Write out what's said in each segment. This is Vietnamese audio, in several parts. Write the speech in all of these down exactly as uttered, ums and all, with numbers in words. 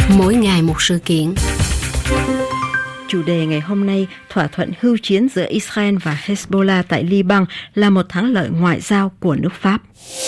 Mỗi ngày một sự kiện. Chủ đề ngày hôm nay, thỏa thuận hưu chiến giữa Israel và Hezbollah tại Liban là một thắng lợi ngoại giao của nước Pháp.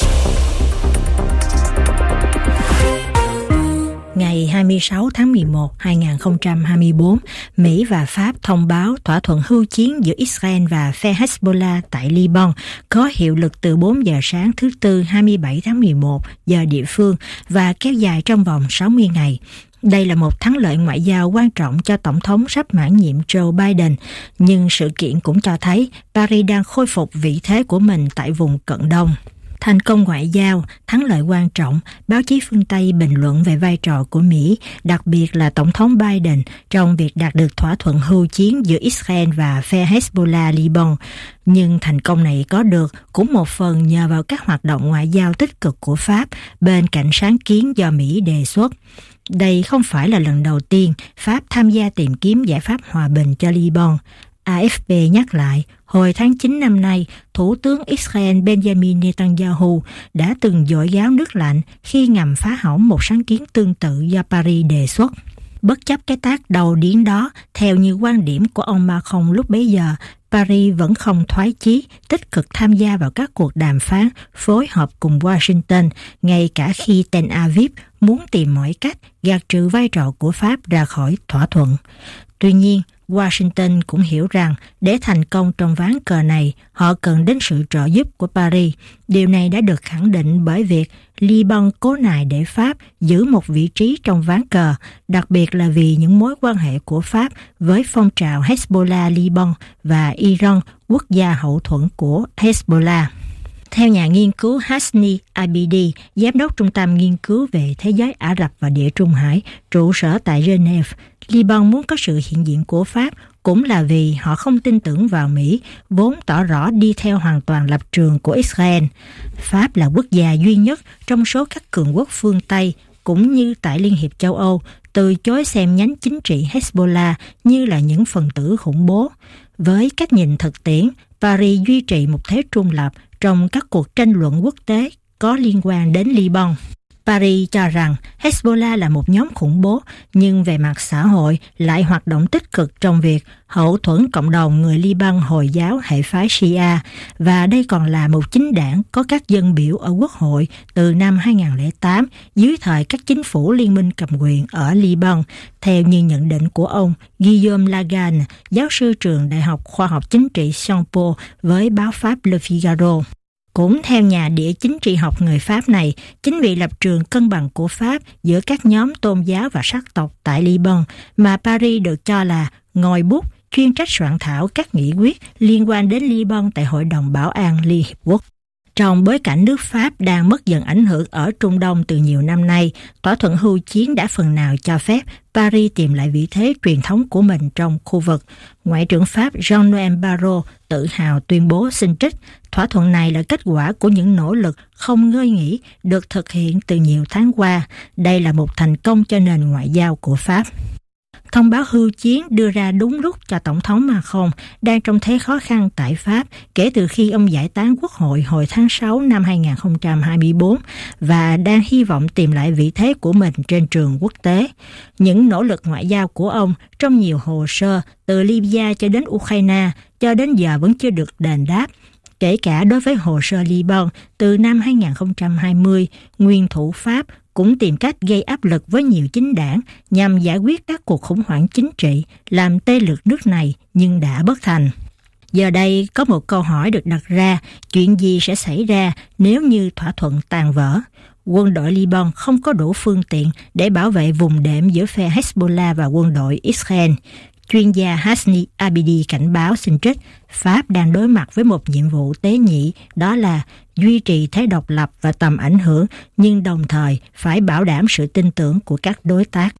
Ngày hai mươi sáu tháng mười một năm hai nghìn không trăm hai mươi tư, Mỹ và Pháp thông báo thỏa thuận hưu chiến giữa Israel và phe Hezbollah tại Liban có hiệu lực từ bốn giờ sáng thứ Tư hai mươi bảy tháng mười một giờ địa phương và kéo dài trong vòng sáu mươi ngày. Đây là một thắng lợi ngoại giao quan trọng cho Tổng thống sắp mãn nhiệm Joe Biden, nhưng sự kiện cũng cho thấy Paris đang khôi phục vị thế của mình tại vùng Cận Đông. Thành công ngoại giao, thắng lợi quan trọng, báo chí phương Tây bình luận về vai trò của Mỹ, đặc biệt là Tổng thống Biden trong việc đạt được thỏa thuận hưu chiến giữa Israel và phe Hezbollah Liban. Nhưng thành công này có được cũng một phần nhờ vào các hoạt động ngoại giao tích cực của Pháp bên cạnh sáng kiến do Mỹ đề xuất. Đây không phải là lần đầu tiên Pháp tham gia tìm kiếm giải pháp hòa bình cho Liban. a ép pê nhắc lại, hồi tháng chín năm nay, Thủ tướng Israel Benjamin Netanyahu đã từng dội gáo nước lạnh khi ngầm phá hỏng một sáng kiến tương tự do Paris đề xuất. Bất chấp cái tác đầu điếng đó, theo như quan điểm của ông Macron lúc bấy giờ, Paris vẫn không thoái chí, tích cực tham gia vào các cuộc đàm phán, phối hợp cùng Washington, ngay cả khi Tel Aviv muốn tìm mọi cách gạt trừ vai trò của Pháp ra khỏi thỏa thuận. Tuy nhiên, Washington cũng hiểu rằng để thành công trong ván cờ này, họ cần đến sự trợ giúp của Paris. Điều này đã được khẳng định bởi việc Liban cố nài để Pháp giữ một vị trí trong ván cờ, đặc biệt là vì những mối quan hệ của Pháp với phong trào Hezbollah Liban và Iran, quốc gia hậu thuẫn của Hezbollah. Theo nhà nghiên cứu Hasni Abidi, giám đốc Trung tâm Nghiên cứu về Thế giới Ả Rập và Địa Trung Hải, trụ sở tại Geneva, Liban muốn có sự hiện diện của Pháp cũng là vì họ không tin tưởng vào Mỹ, vốn tỏ rõ đi theo hoàn toàn lập trường của Israel. Pháp là quốc gia duy nhất trong số các cường quốc phương Tây, cũng như tại Liên hiệp châu Âu, từ chối xem nhánh chính trị Hezbollah như là những phần tử khủng bố. Với cách nhìn thực tiễn, Paris duy trì một thế trung lập trong các cuộc tranh luận quốc tế có liên quan đến Liban. Paris cho rằng Hezbollah là một nhóm khủng bố, nhưng về mặt xã hội lại hoạt động tích cực trong việc hậu thuẫn cộng đồng người Liban Hồi giáo hệ phái Shia, và đây còn là một chính đảng có các dân biểu ở Quốc hội từ năm hai nghìn không trăm lẻ tám dưới thời các chính phủ liên minh cầm quyền ở Liban, theo như nhận định của ông Guillaume Lagarde, giáo sư trường Đại học Khoa học Chính trị Sciences Po với báo Pháp Le Figaro. Cũng theo nhà địa chính trị học người Pháp này, chính vì lập trường cân bằng của Pháp giữa các nhóm tôn giáo và sắc tộc tại Liban mà Paris được cho là ngòi bút chuyên trách soạn thảo các nghị quyết liên quan đến Liban tại Hội đồng Bảo an Liên Hiệp Quốc. Trong bối cảnh nước Pháp đang mất dần ảnh hưởng ở Trung Đông từ nhiều năm nay, thỏa thuận hưu chiến đã phần nào cho phép Paris tìm lại vị thế truyền thống của mình trong khu vực. Ngoại trưởng Pháp Jean-Noël Barrot tự hào tuyên bố xin trích, thỏa thuận này là kết quả của những nỗ lực không ngơi nghỉ được thực hiện từ nhiều tháng qua. Đây là một thành công cho nền ngoại giao của Pháp. Thông báo hưu chiến đưa ra đúng lúc cho Tổng thống Macron đang trong thế khó khăn tại Pháp kể từ khi ông giải tán quốc hội hồi tháng sáu năm hai nghìn không trăm hai mươi tư và đang hy vọng tìm lại vị thế của mình trên trường quốc tế. Những nỗ lực ngoại giao của ông trong nhiều hồ sơ từ Libya cho đến Ukraine cho đến giờ vẫn chưa được đền đáp. Kể cả đối với hồ sơ Liban từ năm hai nghìn không trăm hai mươi, nguyên thủ Pháp cũng tìm cách gây áp lực với nhiều chính đảng nhằm giải quyết các cuộc khủng hoảng chính trị, làm tê liệt nước này nhưng đã bất thành. Giờ đây có một câu hỏi được đặt ra, chuyện gì sẽ xảy ra nếu như thỏa thuận tàn vỡ? Quân đội Liban không có đủ phương tiện để bảo vệ vùng đệm giữa phe Hezbollah và quân đội Israel. Chuyên gia Hasni Abidi cảnh báo xin trích, Pháp đang đối mặt với một nhiệm vụ tế nhị, đó là duy trì thế độc lập và tầm ảnh hưởng, nhưng đồng thời phải bảo đảm sự tin tưởng của các đối tác.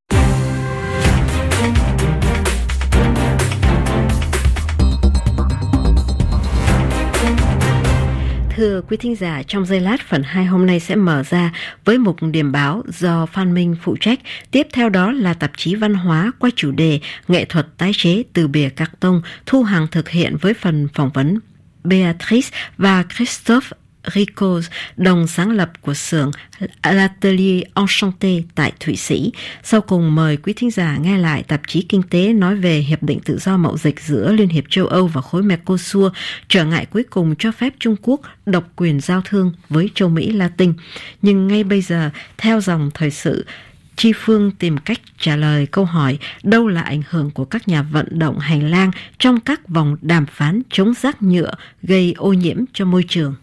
Thưa quý thính giả, trong giây lát phần hai hôm nay sẽ mở ra với một điểm báo do Phan Minh phụ trách. Tiếp theo đó là tạp chí văn hóa qua chủ đề nghệ thuật tái chế từ bìa carton. Thu Hằng thực hiện với phần phỏng vấn Beatrice và Christophe Rico, đồng sáng lập của xưởng L'Atelier Enchanté tại Thụy Sĩ. Sau cùng mời quý thính giả nghe lại tạp chí Kinh tế nói về Hiệp định Tự do Mậu dịch giữa Liên hiệp châu Âu và khối Mercosur, trở ngại cuối cùng cho phép Trung Quốc độc quyền giao thương với châu Mỹ Latin. Nhưng ngay bây giờ, theo dòng thời sự, Chi Phương tìm cách trả lời câu hỏi đâu là ảnh hưởng của các nhà vận động hành lang trong các vòng đàm phán chống rác nhựa gây ô nhiễm cho môi trường.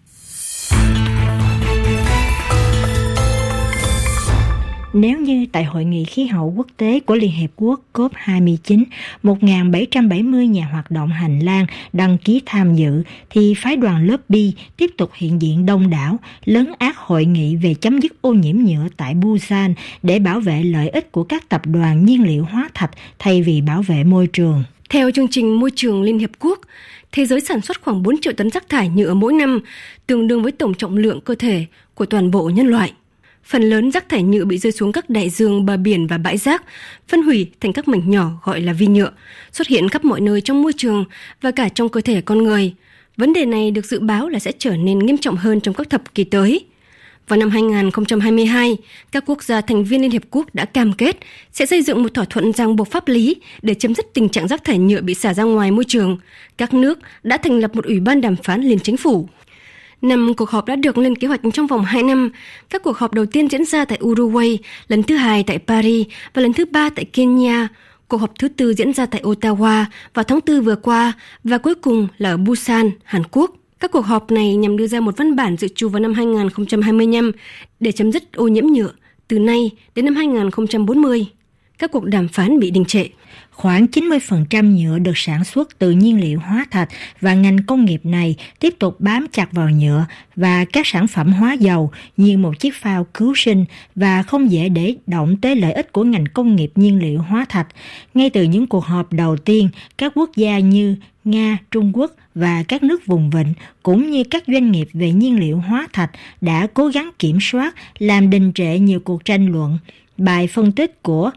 Nếu như tại Hội nghị Khí hậu Quốc tế của Liên Hiệp Quốc cốp hai mươi chín, một nghìn bảy trăm bảy mươi nhà hoạt động hành lang đăng ký tham dự, thì phái đoàn lobby tiếp tục hiện diện đông đảo, lấn át hội nghị về chấm dứt ô nhiễm nhựa tại Busan để bảo vệ lợi ích của các tập đoàn nhiên liệu hóa thạch thay vì bảo vệ môi trường. Theo chương trình Môi trường Liên Hiệp Quốc, thế giới sản xuất khoảng bốn triệu tấn rác thải nhựa mỗi năm, tương đương với tổng trọng lượng cơ thể của toàn bộ nhân loại. Phần lớn rác thải nhựa bị rơi xuống các đại dương, bờ biển và bãi rác, phân hủy thành các mảnh nhỏ gọi là vi nhựa, xuất hiện khắp mọi nơi trong môi trường và cả trong cơ thể con người. Vấn đề này được dự báo là sẽ trở nên nghiêm trọng hơn trong các thập kỷ tới. Vào năm hai nghìn không trăm hai mươi hai, các quốc gia thành viên Liên Hiệp Quốc đã cam kết sẽ xây dựng một thỏa thuận ràng buộc pháp lý để chấm dứt tình trạng rác thải nhựa bị xả ra ngoài môi trường. Các nước đã thành lập một ủy ban đàm phán liên chính phủ. Năm cuộc họp đã được lên kế hoạch trong vòng hai năm. Các cuộc họp đầu tiên diễn ra tại Uruguay, lần thứ hai tại Paris và lần thứ ba tại Kenya. Cuộc họp thứ tư diễn ra tại Ottawa vào tháng tư vừa qua và cuối cùng là ở Busan, Hàn Quốc. Các cuộc họp này nhằm đưa ra một văn bản dự trù vào năm hai nghìn không trăm hai mươi lăm để chấm dứt ô nhiễm nhựa từ nay đến năm hai nghìn không trăm bốn mươi. Các cuộc đàm phán bị đình trệ. Khoảng chín mươi phần trăm nhựa được sản xuất từ nhiên liệu hóa thạch và ngành công nghiệp này tiếp tục bám chặt vào nhựa và các sản phẩm hóa dầu như một chiếc phao cứu sinh và không dễ để động tới lợi ích của ngành công nghiệp nhiên liệu hóa thạch. Ngay từ những cuộc họp đầu tiên, các quốc gia như Nga, Trung Quốc và các nước vùng vịnh cũng như các doanh nghiệp về nhiên liệu hóa thạch đã cố gắng kiểm soát, làm đình trệ nhiều cuộc tranh luận. Bài phân tích của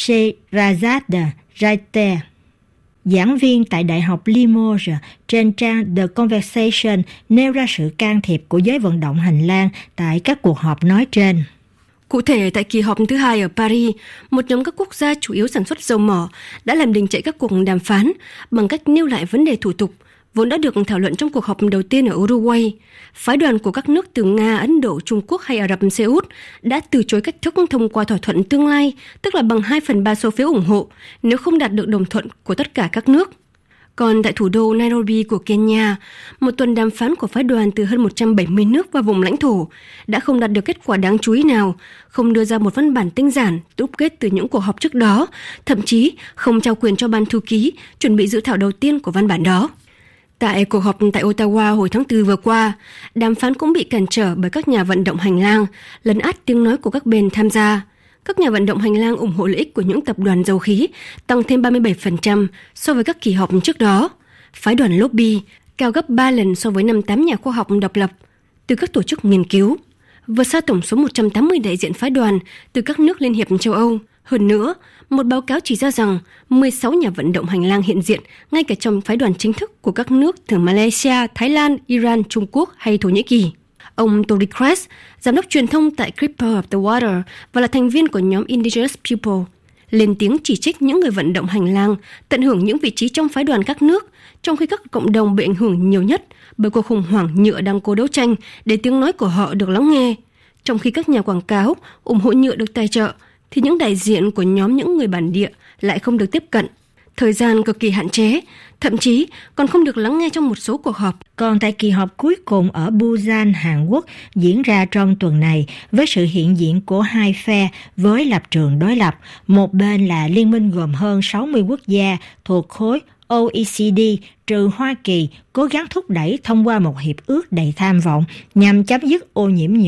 Sherazade Raiter, giảng viên tại Đại học Limoges, trên trang The Conversation nêu ra sự can thiệp của giới vận động hành lang tại các cuộc họp nói trên. Cụ thể, tại kỳ họp thứ hai ở Paris, một nhóm các quốc gia chủ yếu sản xuất dầu mỏ đã làm đình trệ các cuộc đàm phán bằng cách nêu lại vấn đề thủ tục, vốn đã được thảo luận trong cuộc họp đầu tiên ở Uruguay. Phái đoàn của các nước từ Nga, Ấn Độ, Trung Quốc hay Ả Rập Xê Út đã từ chối cách thức thông qua thỏa thuận tương lai, tức là bằng hai phần ba số phiếu ủng hộ, nếu không đạt được đồng thuận của tất cả các nước. Còn tại thủ đô Nairobi của Kenya, một tuần đàm phán của phái đoàn từ hơn một trăm bảy mươi nước và vùng lãnh thổ đã không đạt được kết quả đáng chú ý nào, không đưa ra một văn bản tinh giản, đúc kết từ những cuộc họp trước đó, thậm chí không trao quyền cho ban thư ký chuẩn bị dự thảo đầu tiên của văn bản đó. Tại cuộc họp tại Ottawa hồi tháng tư vừa qua, đàm phán cũng bị cản trở bởi các nhà vận động hành lang, lấn át tiếng nói của các bên tham gia. Các nhà vận động hành lang ủng hộ lợi ích của những tập đoàn dầu khí tăng thêm ba mươi bảy phần trăm so với các kỳ họp trước đó. Phái đoàn lobby cao gấp ba lần so với năm mươi tám nhà khoa học độc lập từ các tổ chức nghiên cứu, vượt xa tổng số một trăm tám mươi đại diện phái đoàn từ các nước Liên hiệp châu Âu. Hơn nữa, một báo cáo chỉ ra rằng mười sáu nhà vận động hành lang hiện diện ngay cả trong phái đoàn chính thức của các nước từ Malaysia, Thái Lan, Iran, Trung Quốc hay Thổ Nhĩ Kỳ. Ông Tori Kress, giám đốc truyền thông tại Keeper of the Water và là thành viên của nhóm Indigenous People, lên tiếng chỉ trích những người vận động hành lang tận hưởng những vị trí trong phái đoàn các nước, trong khi các cộng đồng bị ảnh hưởng nhiều nhất bởi cuộc khủng hoảng nhựa đang cố đấu tranh để tiếng nói của họ được lắng nghe. Trong khi các nhà quảng cáo ủng hộ nhựa được tài trợ, thì những đại diện của nhóm những người bản địa lại không được tiếp cận. Thời gian cực kỳ hạn chế, thậm chí còn không được lắng nghe trong một số cuộc họp. Còn tại kỳ họp cuối cùng ở Busan, Hàn Quốc diễn ra trong tuần này với sự hiện diện của hai phe với lập trường đối lập. Một bên là liên minh gồm hơn sáu mươi quốc gia thuộc khối O E C D trừ Hoa Kỳ cố gắng thúc đẩy thông qua một hiệp ước đầy tham vọng nhằm chấm dứt ô nhiễm nhựa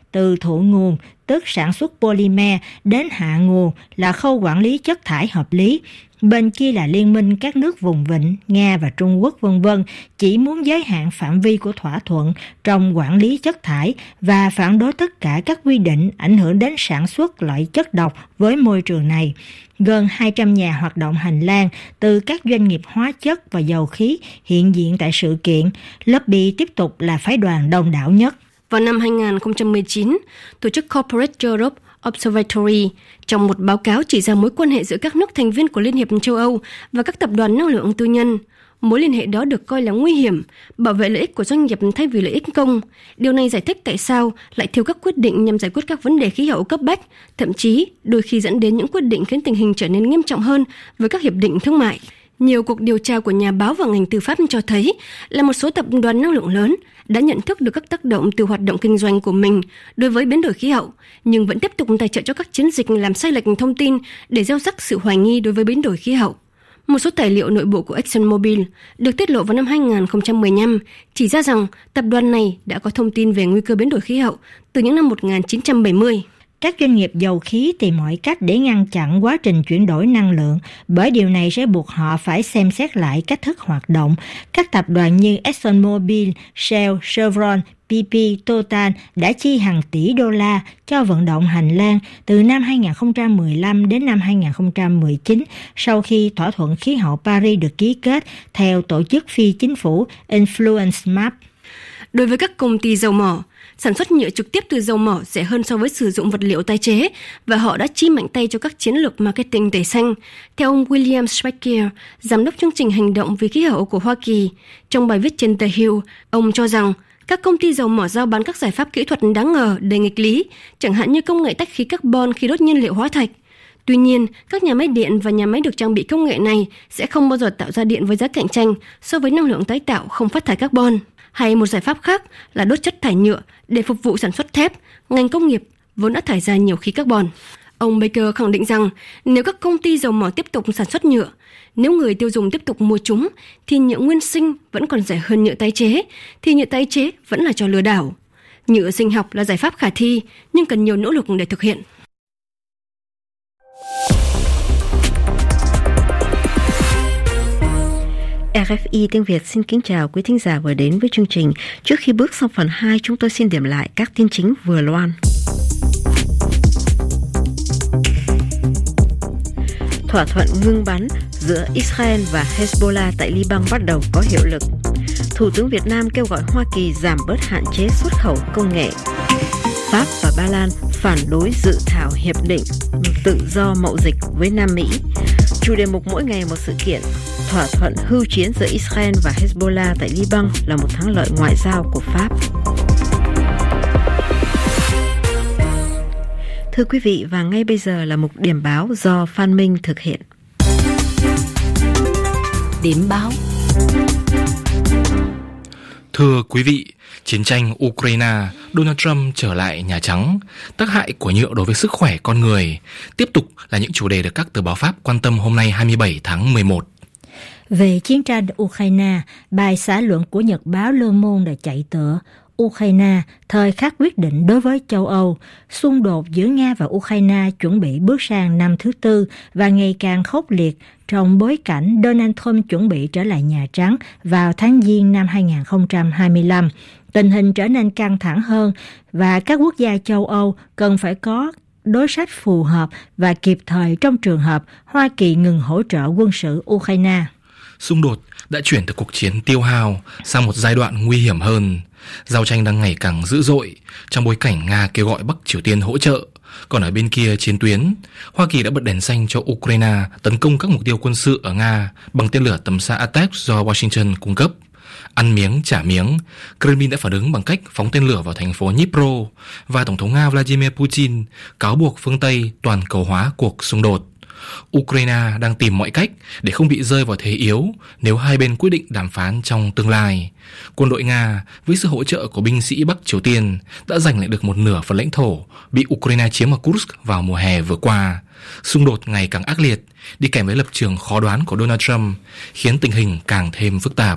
từ thụ nguồn, tức sản xuất polymer, đến hạ nguồn là khâu quản lý chất thải hợp lý. Bên kia là liên minh các nước vùng vịnh, Nga và Trung Quốc vân vân chỉ muốn giới hạn phạm vi của thỏa thuận trong quản lý chất thải và phản đối tất cả các quy định ảnh hưởng đến sản xuất loại chất độc với môi trường này. Gần hai trăm nhà hoạt động hành lang từ các doanh nghiệp hóa chất và dầu khí hiện diện tại sự kiện. Lobby tiếp tục là phái đoàn đông đảo nhất. Vào năm hai không một chín, tổ chức Corporate Europe Observatory trong một báo cáo chỉ ra mối quan hệ giữa các nước thành viên của Liên hiệp châu Âu và các tập đoàn năng lượng tư nhân. Mối liên hệ đó được coi là nguy hiểm, bảo vệ lợi ích của doanh nghiệp thay vì lợi ích công. Điều này giải thích tại sao lại thiếu các quyết định nhằm giải quyết các vấn đề khí hậu cấp bách, thậm chí đôi khi dẫn đến những quyết định khiến tình hình trở nên nghiêm trọng hơn với các hiệp định thương mại. Nhiều cuộc điều tra của nhà báo và ngành tư pháp cho thấy là một số tập đoàn năng lượng lớn đã nhận thức được các tác động từ hoạt động kinh doanh của mình đối với biến đổi khí hậu, nhưng vẫn tiếp tục tài trợ cho các chiến dịch làm sai lệch thông tin để gieo rắc sự hoài nghi đối với biến đổi khí hậu. Một số tài liệu nội bộ của ExxonMobil được tiết lộ vào năm hai không một lăm chỉ ra rằng tập đoàn này đã có thông tin về nguy cơ biến đổi khí hậu từ những năm một nghìn chín trăm bảy mươi. Các doanh nghiệp dầu khí tìm mọi cách để ngăn chặn quá trình chuyển đổi năng lượng, bởi điều này sẽ buộc họ phải xem xét lại cách thức hoạt động. Các tập đoàn như ExxonMobil, Shell, Chevron, bê pê, Total đã chi hàng tỷ đô la cho vận động hành lang từ năm hai không một lăm đến năm hai không một chín, sau khi thỏa thuận khí hậu Paris được ký kết theo tổ chức phi chính phủ Influence Map. Đối với các công ty dầu mỏ, sản xuất nhựa trực tiếp từ dầu mỏ rẻ hơn so với sử dụng vật liệu tái chế và họ đã chi mạnh tay cho các chiến lược marketing tẩy xanh. Theo ông William Schweikert, giám đốc chương trình hành động vì khí hậu của Hoa Kỳ, trong bài viết trên The Hill, ông cho rằng các công ty dầu mỏ rao bán các giải pháp kỹ thuật đáng ngờ đầy nghịch lý, chẳng hạn như công nghệ tách khí carbon khi đốt nhiên liệu hóa thạch. Tuy nhiên, các nhà máy điện và nhà máy được trang bị công nghệ này sẽ không bao giờ tạo ra điện với giá cạnh tranh so với năng lượng tái tạo không phát thải carbon. Hay một giải pháp khác là đốt chất thải nhựa để phục vụ sản xuất thép, ngành công nghiệp vốn đã thải ra nhiều khí carbon. Ông Baker khẳng định rằng nếu các công ty dầu mỏ tiếp tục sản xuất nhựa, nếu người tiêu dùng tiếp tục mua chúng, thì nhựa nguyên sinh vẫn còn rẻ hơn nhựa tái chế, thì nhựa tái chế vẫn là trò lừa đảo. Nhựa sinh học là giải pháp khả thi, nhưng cần nhiều nỗ lực để thực hiện. rờ ép i tiếng Việt xin kính chào quý thính giả vừa đến với chương trình. Trước khi bước sang phần hai, chúng tôi xin điểm lại các tin chính vừa loan. Thỏa thuận ngưng bắn giữa Israel và Hezbollah tại Liban bắt đầu có hiệu lực. Thủ tướng Việt Nam kêu gọi Hoa Kỳ giảm bớt hạn chế xuất khẩu công nghệ. Pháp và Ba Lan phản đối dự thảo hiệp định tự do mậu dịch với Nam Mỹ. Chủ đề mục mỗi ngày một sự kiện. Thỏa thuận hưu chiến giữa Israel và Hezbollah tại Liban là một thắng lợi ngoại giao của Pháp. Thưa quý vị, và ngay bây giờ là mục điểm báo do Phan Minh thực hiện. Điểm báo. Thưa quý vị, chiến tranh Ukraine, Donald Trump trở lại Nhà Trắng, tác hại của nhựa đối với sức khỏe con người, tiếp tục là những chủ đề được các tờ báo Pháp quan tâm hôm nay hai mươi bảy tháng mười một. Về chiến tranh Ukraine, bài xã luận của Nhật báo Le Monde đã chạy tựa Ukraine, thời khắc quyết định đối với châu Âu. Xung đột giữa Nga và Ukraine chuẩn bị bước sang năm thứ tư và ngày càng khốc liệt trong bối cảnh Donald Trump chuẩn bị trở lại Nhà Trắng vào tháng Giêng năm hai không hai lăm. Tình hình trở nên căng thẳng hơn và các quốc gia châu Âu cần phải có đối sách phù hợp và kịp thời trong trường hợp Hoa Kỳ ngừng hỗ trợ quân sự Ukraine. Xung đột đã chuyển từ cuộc chiến tiêu hao sang một giai đoạn nguy hiểm hơn. Giao tranh đang ngày càng dữ dội trong bối cảnh Nga kêu gọi Bắc Triều Tiên hỗ trợ. Còn ở bên kia chiến tuyến, Hoa Kỳ đã bật đèn xanh cho Ukraine tấn công các mục tiêu quân sự ở Nga bằng tên lửa tầm xa Attack do Washington cung cấp. Ăn miếng trả miếng, Kremlin đã phản ứng bằng cách phóng tên lửa vào thành phố Dnipro, và Tổng thống Nga Vladimir Putin cáo buộc phương Tây toàn cầu hóa cuộc xung đột. Ukraine đang tìm mọi cách để không bị rơi vào thế yếu nếu hai bên quyết định đàm phán trong tương lai. Quân đội Nga, với sự hỗ trợ của binh sĩ Bắc Triều Tiên, đã giành lại được một nửa phần lãnh thổ bị Ukraine chiếm ở Kursk vào mùa hè vừa qua. Xung đột ngày càng ác liệt, đi kèm với lập trường khó đoán của Donald Trump, khiến tình hình càng thêm phức tạp.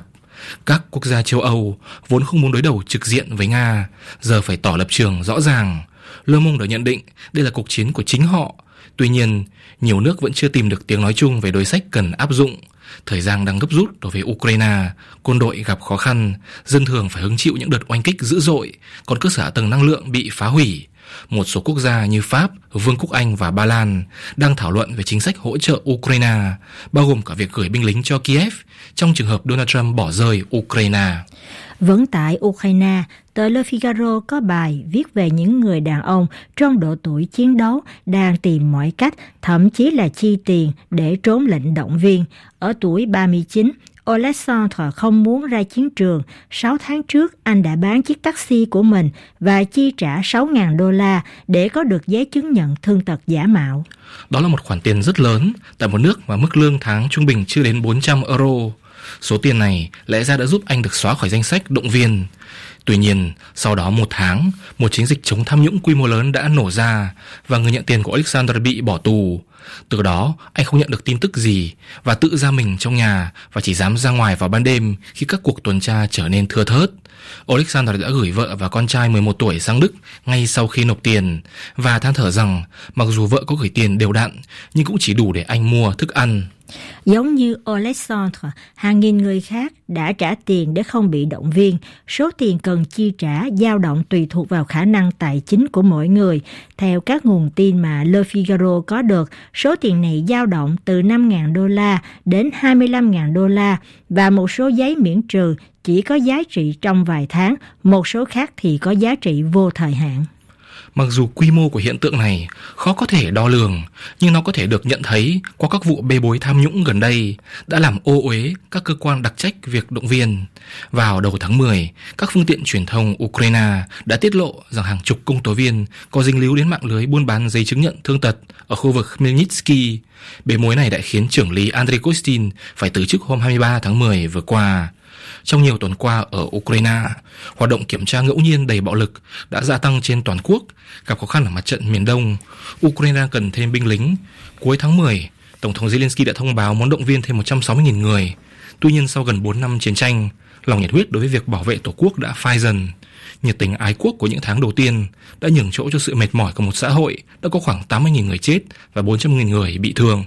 Các quốc gia châu Âu vốn không muốn đối đầu trực diện với Nga, giờ phải tỏ lập trường rõ ràng. Le Monde đã nhận định đây là cuộc chiến của chính họ. Tuy nhiên, nhiều nước vẫn chưa tìm được tiếng nói chung về đối sách cần áp dụng. Thời gian đang gấp rút đối với Ukraine, quân đội gặp khó khăn, dân thường phải hứng chịu những đợt oanh kích dữ dội, còn cơ sở hạ tầng năng lượng bị phá hủy. Một số quốc gia như Pháp, Vương quốc Anh và Ba Lan đang thảo luận về chính sách hỗ trợ Ukraine, bao gồm cả việc gửi binh lính cho Kiev trong trường hợp Donald Trump bỏ rơi Ukraine. Vẫn tại Ukraine, tờ Le Figaro có bài viết về những người đàn ông trong độ tuổi chiến đấu đang tìm mọi cách, thậm chí là chi tiền để trốn lệnh động viên. Ở tuổi ba mươi chín, Alexandre không muốn ra chiến trường. Sáu tháng trước, anh đã bán chiếc taxi của mình và chi trả sáu nghìn đô la để có được giấy chứng nhận thương tật giả mạo. Đó là một khoản tiền rất lớn tại một nước mà mức lương tháng trung bình chưa đến bốn trăm euro. Số tiền này lẽ ra đã giúp anh được xóa khỏi danh sách động viên. Tuy nhiên, sau đó một tháng, một chiến dịch chống tham nhũng quy mô lớn đã nổ ra và người nhận tiền của Alexandre bị bỏ tù. Từ đó, anh không nhận được tin tức gì và tự ra mình trong nhà và chỉ dám ra ngoài vào ban đêm khi các cuộc tuần tra trở nên thưa thớt. Alexandre đã gửi vợ và con trai mười một tuổi sang Đức ngay sau khi nộp tiền và than thở rằng mặc dù vợ có gửi tiền đều đặn nhưng cũng chỉ đủ để anh mua thức ăn. Giống như Alexandre, hàng nghìn người khác đã trả tiền để không bị động viên. Số tiền cần chi trả dao động tùy thuộc vào khả năng tài chính của mỗi người. Theo các nguồn tin mà Le Figaro có được, số tiền này dao động từ năm nghìn đô la đến hai mươi lăm nghìn đô la và một số giấy miễn trừ chỉ có giá trị trong vài tháng, một số khác thì có giá trị vô thời hạn. Mặc dù quy mô của hiện tượng này khó có thể đo lường, nhưng nó có thể được nhận thấy qua các vụ bê bối tham nhũng gần đây đã làm ô uế các cơ quan đặc trách việc động viên. Vào đầu tháng mười, các phương tiện truyền thông Ukraine đã tiết lộ rằng hàng chục công tố viên có dính líu đến mạng lưới buôn bán giấy chứng nhận thương tật ở khu vực Khmelnytsky. Bê bối này đã khiến trưởng lý Andriy Kostin phải từ chức hôm hai mươi ba tháng mười vừa qua. Trong nhiều tuần qua ở Ukraine, hoạt động kiểm tra ngẫu nhiên đầy bạo lực đã gia tăng trên toàn quốc, gặp khó khăn ở mặt trận miền Đông. Ukraine cần thêm binh lính. Cuối tháng mười, Tổng thống Zelensky đã thông báo muốn động viên thêm một trăm sáu mươi nghìn người. Tuy nhiên sau gần bốn năm chiến tranh, lòng nhiệt huyết đối với việc bảo vệ Tổ quốc đã phai dần. Nhiệt tình ái quốc của những tháng đầu tiên đã nhường chỗ cho sự mệt mỏi của một xã hội đã có khoảng tám mươi nghìn người chết và bốn trăm nghìn người bị thương.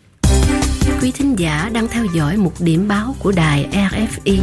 Quý thính giả đang theo dõi một điểm báo của đài rờ ép i.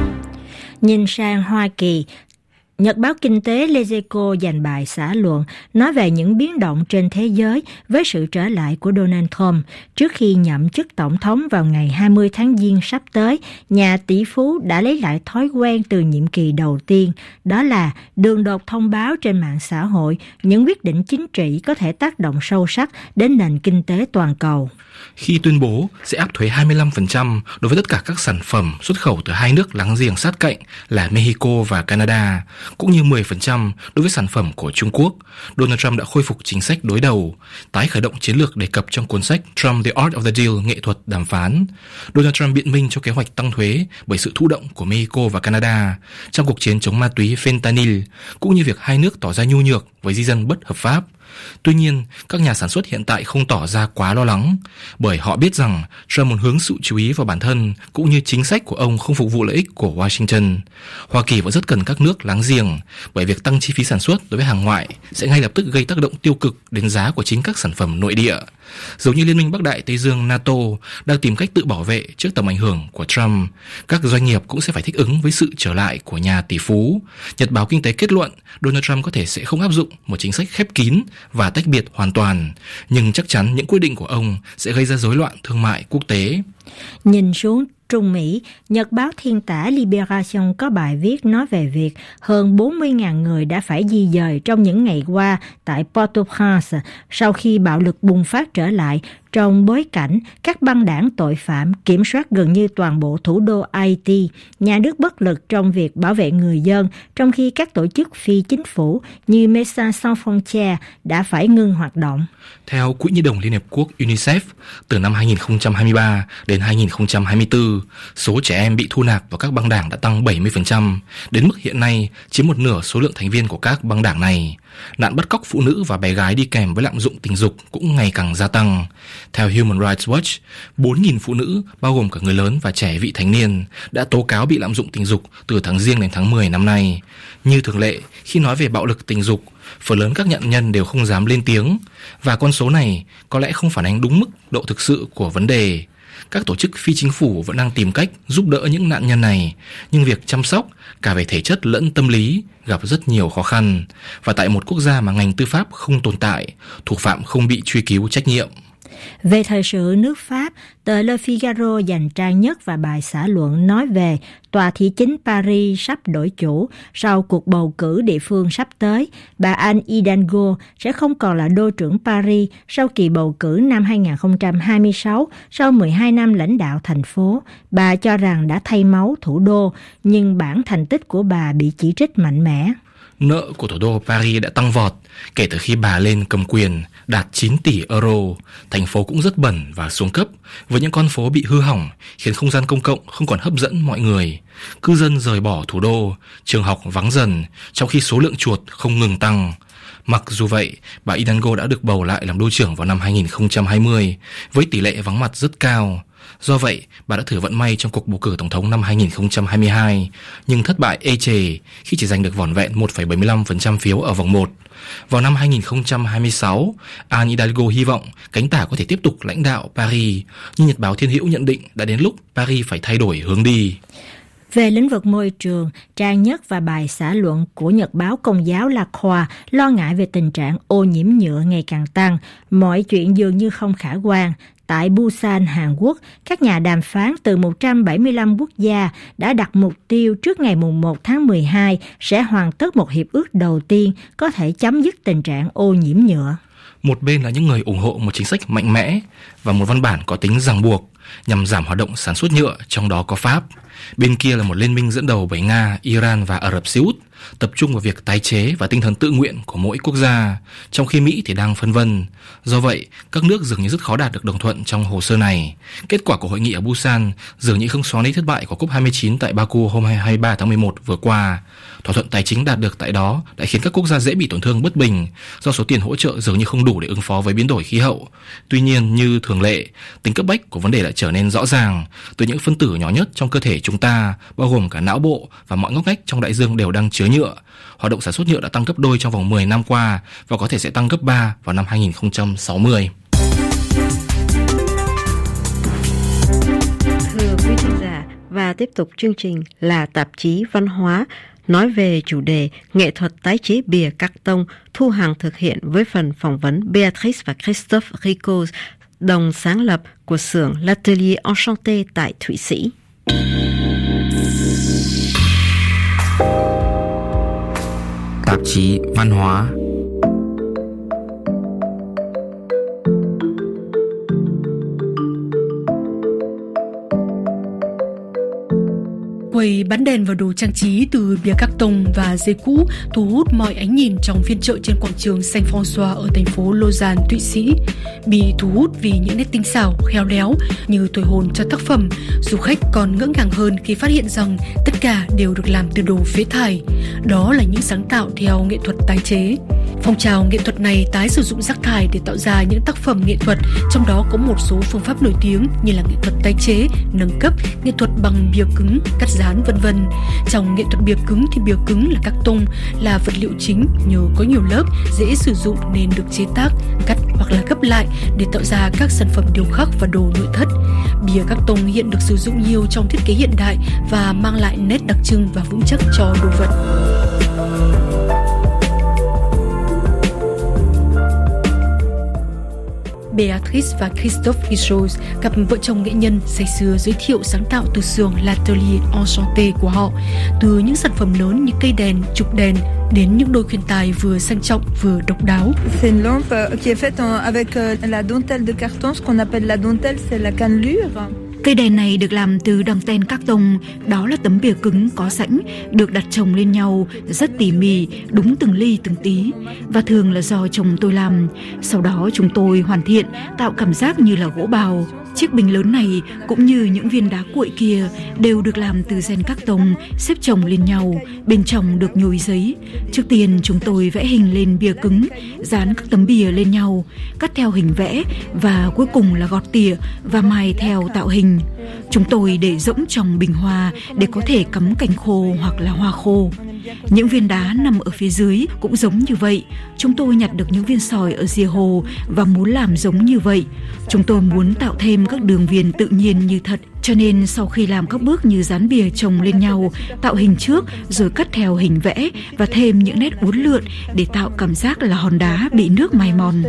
Nhìn sang Hoa Kỳ, Nhật báo Kinh tế Lezeco dành bài xã luận nói về những biến động trên thế giới với sự trở lại của Donald Trump. Trước khi nhậm chức tổng thống vào ngày hai mươi tháng Giêng sắp tới, nhà tỷ phú đã lấy lại thói quen từ nhiệm kỳ đầu tiên, đó là đường đột thông báo trên mạng xã hội những quyết định chính trị có thể tác động sâu sắc đến nền kinh tế toàn cầu. Khi tuyên bố sẽ áp thuế hai mươi lăm phần trăm đối với tất cả các sản phẩm xuất khẩu từ hai nước láng giềng sát cạnh là Mexico và Canada, cũng như mười phần trăm đối với sản phẩm của Trung Quốc, Donald Trump đã khôi phục chính sách đối đầu, tái khởi động chiến lược đề cập trong cuốn sách Trump The Art of the Deal, nghệ thuật đàm phán. Donald Trump biện minh cho kế hoạch tăng thuế bởi sự thụ động của Mexico và Canada trong cuộc chiến chống ma túy fentanyl, cũng như việc hai nước tỏ ra nhu nhược với di dân bất hợp pháp. Tuy nhiên, các nhà sản xuất hiện tại không tỏ ra quá lo lắng, bởi họ biết rằng Trump muốn hướng sự chú ý vào bản thân cũng như chính sách của ông không phục vụ lợi ích của Washington. Hoa Kỳ vẫn rất cần các nước láng giềng, bởi việc tăng chi phí sản xuất đối với hàng ngoại sẽ ngay lập tức gây tác động tiêu cực đến giá của chính các sản phẩm nội địa. Giống như Liên minh Bắc Đại Tây Dương NATO đang tìm cách tự bảo vệ trước tầm ảnh hưởng của Trump, các doanh nghiệp cũng sẽ phải thích ứng với sự trở lại của nhà tỷ phú. Nhật báo Kinh tế kết luận Donald Trump có thể sẽ không áp dụng một chính sách khép kín và tách biệt hoàn toàn, nhưng chắc chắn những quyết định của ông sẽ gây ra rối loạn thương mại quốc tế. Nhìn xuống Trung Mỹ, Nhật báo Thiên tả Liberation có bài viết nói về việc hơn bốn mươi nghìn người đã phải di dời trong những ngày qua tại Port-au-Prince sau khi bạo lực bùng phát trở lại trong bối cảnh các băng đảng tội phạm kiểm soát gần như toàn bộ thủ đô Haiti, nhà nước bất lực trong việc bảo vệ người dân, trong khi các tổ chức phi chính phủ như Médecins Sans Frontières đã phải ngưng hoạt động. Theo Quỹ Nhi đồng Liên Hợp Quốc UNICEF, từ năm hai nghìn không trăm hai mươi ba đến hai nghìn không trăm hai mươi tư, số trẻ em bị thu nạp vào các băng đảng đã tăng bảy mươi phần trăm, đến mức hiện nay chiếm một nửa số lượng thành viên của các băng đảng này. Nạn bắt cóc phụ nữ và bé gái đi kèm với lạm dụng tình dục cũng ngày càng gia tăng. Theo Human Rights Watch, bốn nghìn phụ nữ, bao gồm cả người lớn và trẻ vị thành niên, đã tố cáo bị lạm dụng tình dục từ tháng Giêng đến tháng mười năm nay. Như thường lệ, khi nói về bạo lực tình dục, phần lớn các nạn nhân đều không dám lên tiếng, và con số này có lẽ không phản ánh đúng mức độ thực sự của vấn đề. Các tổ chức phi chính phủ vẫn đang tìm cách giúp đỡ những nạn nhân này, nhưng việc chăm sóc cả về thể chất lẫn tâm lý gặp rất nhiều khó khăn. Và tại một quốc gia mà ngành tư pháp không tồn tại, thủ phạm không bị truy cứu trách nhiệm. Về thời sự nước Pháp, tờ Le Figaro dành trang nhất và bài xã luận nói về tòa thị chính Paris sắp đổi chủ. Sau cuộc bầu cử địa phương sắp tới, bà Anne Hidalgo sẽ không còn là đô trưởng Paris sau kỳ bầu cử năm hai không hai sáu. Sau mười hai năm lãnh đạo thành phố, bà cho rằng đã thay máu thủ đô, nhưng bản thành tích của bà bị chỉ trích mạnh mẽ. Nợ của thủ đô Paris đã tăng vọt kể từ khi bà lên cầm quyền, đạt chín tỷ euro. Thành phố cũng rất bẩn và xuống cấp, với những con phố bị hư hỏng, khiến không gian công cộng không còn hấp dẫn mọi người. Cư dân rời bỏ thủ đô, trường học vắng dần, trong khi số lượng chuột không ngừng tăng. Mặc dù vậy, bà Hidalgo đã được bầu lại làm đô trưởng vào năm hai không hai không, với tỷ lệ vắng mặt rất cao. Do vậy, bà đã thử vận may trong cuộc bầu cử tổng thống năm hai không hai hai, nhưng thất bại ê chề khi chỉ giành được vỏn vẹn một phẩy bảy mươi lăm phần trăm phiếu ở vòng một. Vào năm hai không hai sáu, Anne Hidalgo hy vọng cánh tả có thể tiếp tục lãnh đạo Paris, nhưng Nhật báo Thiên hữu nhận định đã đến lúc Paris phải thay đổi hướng đi. Về lĩnh vực môi trường, trang nhất và bài xã luận của Nhật báo Công giáo La Croix lo ngại về tình trạng ô nhiễm nhựa ngày càng tăng, mọi chuyện dường như không khả quan. Tại Busan, Hàn Quốc, các nhà đàm phán từ một trăm bảy mươi lăm quốc gia đã đặt mục tiêu trước ngày mùng một tháng mười hai sẽ hoàn tất một hiệp ước đầu tiên có thể chấm dứt tình trạng ô nhiễm nhựa. Một bên là những người ủng hộ một chính sách mạnh mẽ và một văn bản có tính ràng buộc nhằm giảm hoạt động sản xuất nhựa, trong đó có Pháp. Bên kia là một liên minh dẫn đầu bởi Nga, Iran và Ả Rập Xê Út, tập trung vào việc tái chế và tinh thần tự nguyện của mỗi quốc gia, trong khi Mỹ thì đang phân vân. Do vậy, các nước dường như rất khó đạt được đồng thuận trong hồ sơ này. Kết quả của hội nghị ở Busan dường như không xóa đi thất bại của cốp hai mươi chín tại Baku hôm hai mươi ba tháng mười một vừa qua. Thỏa thuận tài chính đạt được tại đó đã khiến các quốc gia dễ bị tổn thương bất bình do số tiền hỗ trợ dường như không đủ để ứng phó với biến đổi khí hậu. Tuy nhiên, như thường lệ, tính cấp bách của vấn đề lại trở nên rõ ràng. Từ những phân tử nhỏ nhất trong cơ thể chúng ta, bao gồm cả não bộ và mọi ngóc ngách trong đại dương đều đang chứa nhựa. Hoạt động sản xuất nhựa đã tăng gấp đôi trong vòng mười năm qua và có thể sẽ tăng gấp ba vào năm hai không sáu mươi. Thưa quý thính giả, và tiếp tục chương trình là tạp chí Văn hóa nói về chủ đề nghệ thuật tái chế bìa carton. Thu Hằng thực hiện với phần phỏng vấn Beatrice và Christophe Rico, đồng sáng lập của xưởng L'Atelier Enchanté tại Thụy Sĩ. Tạp chí Văn hóa. Quầy bán đèn và đồ trang trí từ bìa các tông và giấy cũ thu hút mọi ánh nhìn trong phiên chợ trên quảng trường Saint François ở thành phố Lausanne, Thụy Sĩ. Bị thu hút vì những nét tinh xảo, khéo léo như thổi hồn cho tác phẩm, du khách còn ngỡ ngàng hơn khi phát hiện rằng tất cả đều được làm từ đồ phế thải. Đó là những sáng tạo theo nghệ thuật tái chế. Phong trào nghệ thuật này tái sử dụng rác thải để tạo ra những tác phẩm nghệ thuật, trong đó có một số phương pháp nổi tiếng như là nghệ thuật tái chế, nâng cấp, nghệ thuật bằng bìa cứng, cắt dán, vân vân. Trong nghệ thuật bìa cứng thì bìa cứng là các tông, là vật liệu chính nhờ có nhiều lớp, dễ sử dụng nên được chế tác, cắt hoặc là gấp lại để tạo ra các sản phẩm điêu khắc và đồ nội thất. Bìa các tông hiện được sử dụng nhiều trong thiết kế hiện đại và mang lại nét đặc trưng và vững chắc cho đồ vật. Beatrice và Christophe Richaud, cặp vợ chồng nghệ nhân say sưa giới thiệu sáng tạo từ xưởng L'Atelier Enchanté của họ, từ những sản phẩm lớn như cây đèn, trục đèn đến những đôi khuyên tai vừa sang trọng vừa độc đáo. C'est une lampe qui est faite avec la dentelle de carton, ce qu'on appelle la dentelle, c'est la cannelure. Cây đèn này được làm từ đăng ten các tông, đó là tấm bìa cứng có sẵn, được đặt chồng lên nhau rất tỉ mỉ, đúng từng ly từng tí, và thường là do chồng tôi làm. Sau đó chúng tôi hoàn thiện, tạo cảm giác như là gỗ bào. Chiếc bình lớn này cũng như những viên đá cuội kia đều được làm từ gen các tông, xếp chồng lên nhau, bên trong được nhồi giấy. Trước tiên chúng tôi vẽ hình lên bìa cứng, dán các tấm bìa lên nhau, cắt theo hình vẽ và cuối cùng là gọt tỉa và mài theo tạo hình. Chúng tôi để rỗng trong bình hoa để có thể cắm cành khô hoặc là hoa khô. Những viên đá nằm ở phía dưới cũng giống như vậy. Chúng tôi nhặt được những viên sỏi ở rìa hồ và muốn làm giống như vậy. Chúng tôi muốn tạo thêm các đường viền tự nhiên như thật. Cho nên sau khi làm các bước như dán bìa chồng lên nhau, tạo hình trước rồi cắt theo hình vẽ và thêm những nét uốn lượn để tạo cảm giác là hòn đá bị nước mài mòn.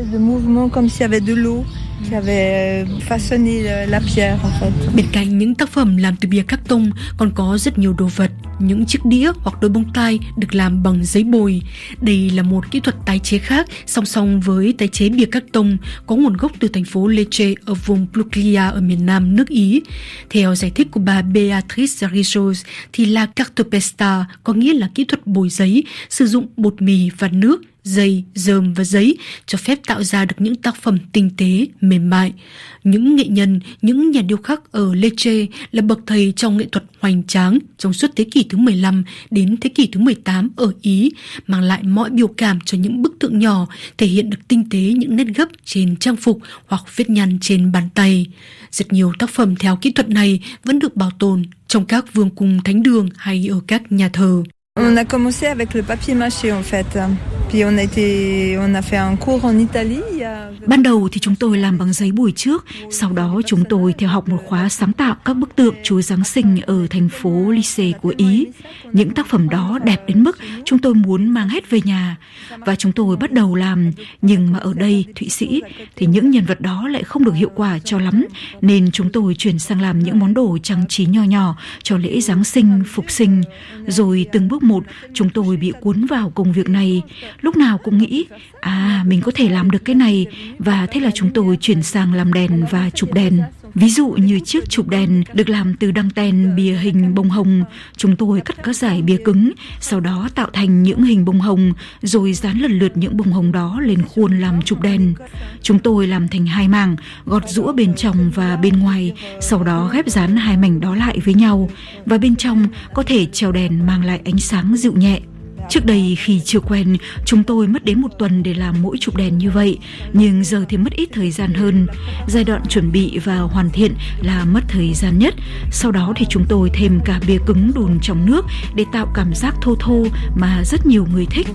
Bên cạnh những tác phẩm làm từ bìa các tông còn có rất nhiều đồ vật, những chiếc đĩa hoặc đôi bông tai được làm bằng giấy bồi. Đây là một kỹ thuật tái chế khác song song với tái chế bìa các tông có nguồn gốc từ thành phố Lecce ở vùng Puglia ở miền nam nước Ý. Theo giải thích của bà Beatrice Rijos thì la cartapesta có nghĩa là kỹ thuật bồi giấy, sử dụng bột mì và nước, dây, rơm và giấy cho phép tạo ra được những tác phẩm tinh tế, mềm mại. Những nghệ nhân, những nhà điêu khắc ở Lecce là bậc thầy trong nghệ thuật hoành tráng trong suốt thế kỷ thứ mười lăm đến thế kỷ thứ mười tám ở Ý, mang lại mọi biểu cảm cho những bức tượng nhỏ, thể hiện được tinh tế những nét gấp trên trang phục hoặc vết nhăn trên bàn tay. Rất nhiều tác phẩm theo kỹ thuật này vẫn được bảo tồn trong các vương cung thánh đường hay ở các nhà thờ. On a commencé avec le papier mâché en fait. Puis on a été on a fait un cours en Italie. Ban đầu thì chúng tôi làm bằng giấy bồi trước, sau đó chúng tôi theo học một khóa sáng tạo các bức tượng Chúa Giáng sinh ở thành phố Lecce của Ý. Những tác phẩm đó đẹp đến mức chúng tôi muốn mang hết về nhà và chúng tôi bắt đầu làm, nhưng mà ở đây Thụy Sĩ thì những nhân vật đó lại không được hiệu quả cho lắm, nên chúng tôi chuyển sang làm những món đồ trang trí nho nhỏ cho lễ Giáng sinh, Phục sinh. Rồi từng bước một chúng tôi bị cuốn vào công việc này, lúc nào cũng nghĩ à mình có thể làm được cái này, và thế là chúng tôi chuyển sang làm đèn và chụp đèn. Ví dụ như chiếc chụp đèn được làm từ đăng ten bìa hình bông hồng, chúng tôi cắt các dải bìa cứng, sau đó tạo thành những hình bông hồng, rồi dán lần lượt những bông hồng đó lên khuôn làm chụp đèn. Chúng tôi làm thành hai mảng, gọt giũa bên trong và bên ngoài, sau đó ghép dán hai mảnh đó lại với nhau, và bên trong có thể treo đèn mang lại ánh sáng dịu nhẹ. Trước đây khi chưa quen, chúng tôi mất đến một tuần để làm mỗi chụp đèn như vậy, nhưng giờ thì mất ít thời gian hơn. Giai đoạn chuẩn bị và hoàn thiện là mất thời gian nhất. Sau đó thì chúng tôi thêm cả bìa cứng đun trong nước để tạo cảm giác thô thô mà rất nhiều người thích.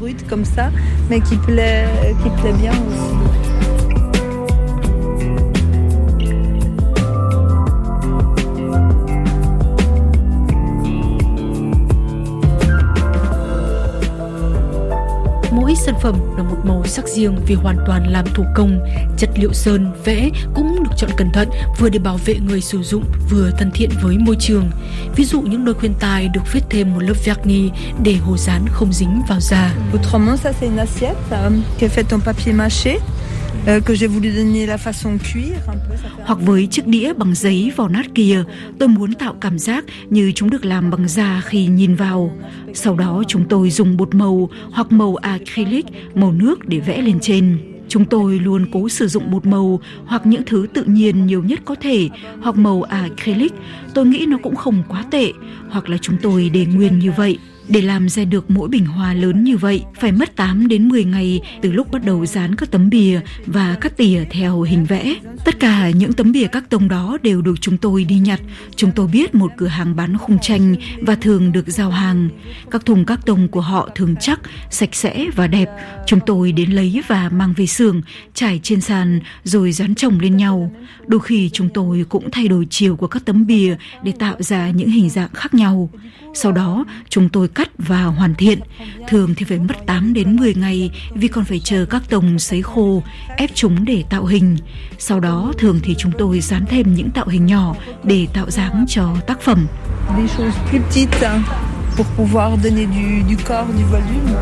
Mỗi sản phẩm là một màu sắc riêng vì hoàn toàn làm thủ công. Chất liệu sơn, vẽ cũng được chọn cẩn thận, vừa để bảo vệ người sử dụng, vừa thân thiện với môi trường. Ví dụ những đôi khuyên tai được phết thêm một lớp vernis để hồ dán không dính vào da. Autrement, ça c'est une assiette qui est faite en papier mâché. Que j'ai voulu donner la façon cuir un peu. Hoặc với chiếc đĩa bằng giấy vỏ nát kia, tôi muốn tạo cảm giác như chúng được làm bằng da khi nhìn vào. Sau đó chúng tôi dùng bột màu hoặc màu acrylic, màu nước để vẽ lên trên. Chúng tôi luôn cố sử dụng bột màu hoặc những thứ tự nhiên nhiều nhất có thể, hoặc màu acrylic. Tôi nghĩ nó cũng không quá tệ, hoặc là chúng tôi để nguyên như vậy. Để làm ra được mỗi bình hoa lớn như vậy phải mất tám đến mười ngày từ lúc bắt đầu dán các tấm bìa và cắt tỉa theo hình vẽ. Tất cả những tấm bìa các tông đó đều được chúng tôi đi nhặt. Chúng tôi biết một cửa hàng bán khung tranh và thường được giao hàng. Các thùng các tông của họ thường chắc, sạch sẽ và đẹp. Chúng tôi đến lấy và mang về xưởng, trải trên sàn rồi dán chồng lên nhau. Đôi khi chúng tôi cũng thay đổi chiều của các tấm bìa để tạo ra những hình dạng khác nhau. Sau đó chúng tôi cắt và hoàn thiện. Thường thì phải mất tám đến mười ngày vì còn phải chờ các tông sấy khô, ép chúng để tạo hình. Sau đó thường thì chúng tôi dán thêm những tạo hình nhỏ để tạo dáng cho tác phẩm. Des choses plus petites pour pouvoir donner du, du corps, du volume.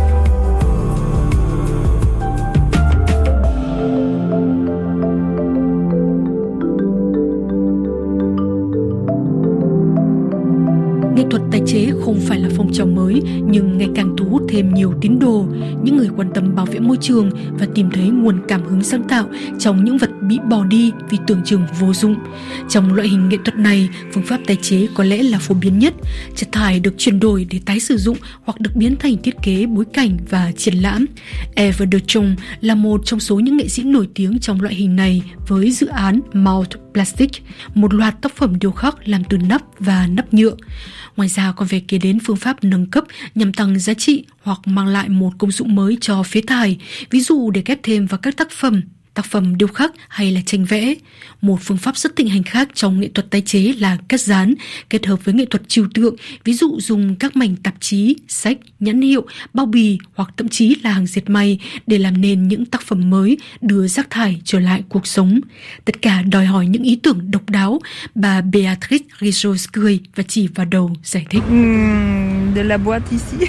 Nghệ thuật tái chế không phải là phong trào mới nhưng ngày càng thu hút thêm nhiều tín đồ, những người quan tâm bảo vệ môi trường và tìm thấy nguồn cảm hứng sáng tạo trong những vật bị bỏ đi vì tưởng chừng vô dụng. Trong loại hình nghệ thuật này, phương pháp tái chế có lẽ là phổ biến nhất. Chất thải được chuyển đổi để tái sử dụng hoặc được biến thành thiết kế bối cảnh và triển lãm. Eve de Jong là một trong số những nghệ sĩ nổi tiếng trong loại hình này với dự án Mouth Plastic, một loạt tác phẩm điêu khắc làm từ nắp và nắp nhựa. Ngoài ra còn phải kể đến phương pháp nâng cấp nhằm tăng giá trị hoặc mang lại một công dụng mới cho phế thải, ví dụ để ghép thêm vào các tác phẩm, tác phẩm điêu khắc hay là tranh vẽ. Một phương pháp rất thịnh hành khác trong nghệ thuật tái chế là cắt dán, kết hợp với nghệ thuật trừu tượng, ví dụ dùng các mảnh tạp chí, sách, nhãn hiệu, bao bì hoặc thậm chí là hàng dệt may để làm nên những tác phẩm mới, đưa rác thải trở lại cuộc sống. Tất cả đòi hỏi những ý tưởng độc đáo. Bà Béatrice Richaud cười và chỉ vào đầu giải thích. Mmh, de la boîte ici.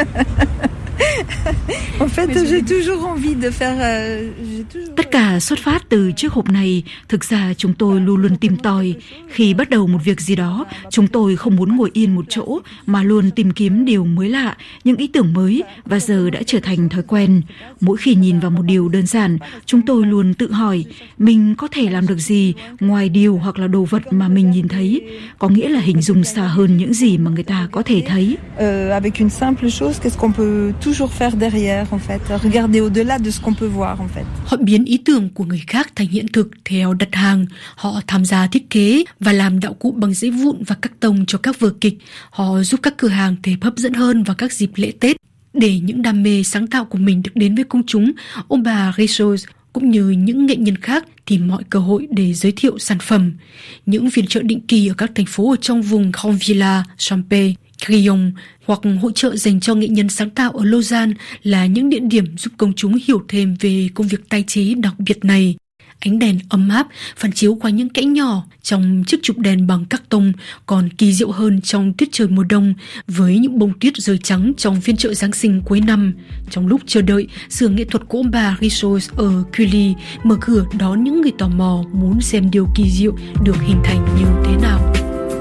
En fait, j'ai toujours envie de faire. J'ai toujours... Tất cả xuất phát từ chiếc hộp này. Thực ra chúng tôi luôn luôn tìm tòi. Khi bắt đầu một việc gì đó, chúng tôi không muốn ngồi yên một chỗ mà luôn tìm kiếm điều mới lạ, những ý tưởng mới, và giờ đã trở thành thói quen. Mỗi khi nhìn vào một điều đơn giản, chúng tôi luôn tự hỏi mình có thể làm được gì ngoài điều hoặc là đồ vật mà mình nhìn thấy, có nghĩa là hình dung xa hơn những gì mà người ta có thể thấy. Euh, avec une simple chose, qu'est-ce qu'on peut toujours faire derrière, en fait, regarder au-delà de ce qu'on peut voir, en fait. Họ biến ý tưởng của người khác thành hiện thực theo đặt hàng. Họ tham gia thiết kế và làm đạo cụ bằng giấy vụn và các tông cho các vở kịch. Họ giúp các cửa hàng thêm hấp dẫn hơn vào các dịp lễ Tết. Để những đam mê sáng tạo của mình được đến với công chúng, ông bà Richaud cũng như những nghệ nhân khác tìm mọi cơ hội để giới thiệu sản phẩm. Những phiên chợ định kỳ ở các thành phố ở trong vùng Grandvilla, Champagne, Crillon hoặc hội chợ dành cho nghệ nhân sáng tạo ở Lausanne là những địa điểm giúp công chúng hiểu thêm về công việc tái chế đặc biệt này. Ánh đèn ấm áp phản chiếu qua những kẽ nhỏ trong chiếc chụp đèn bằng các tông còn kỳ diệu hơn trong tiết trời mùa đông, với những bông tuyết rơi trắng trong phiên chợ Giáng sinh cuối năm. Trong lúc chờ đợi, xưởng nghệ thuật của ông bà Richaud ở Cully mở cửa đón những người tò mò muốn xem điều kỳ diệu được hình thành như thế nào.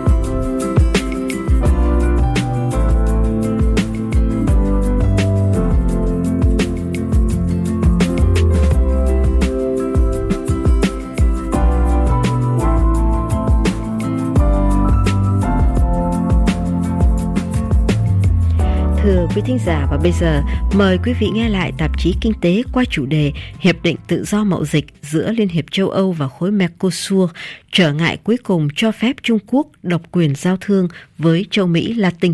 Thưa quý thính giả, và bây giờ mời quý vị nghe lại tạp chí Kinh tế qua chủ đề Hiệp định Tự do Mậu Dịch giữa Liên hiệp châu Âu và khối Mercosur, trở ngại cuối cùng cho phép Trung Quốc độc quyền giao thương với châu Mỹ Latin.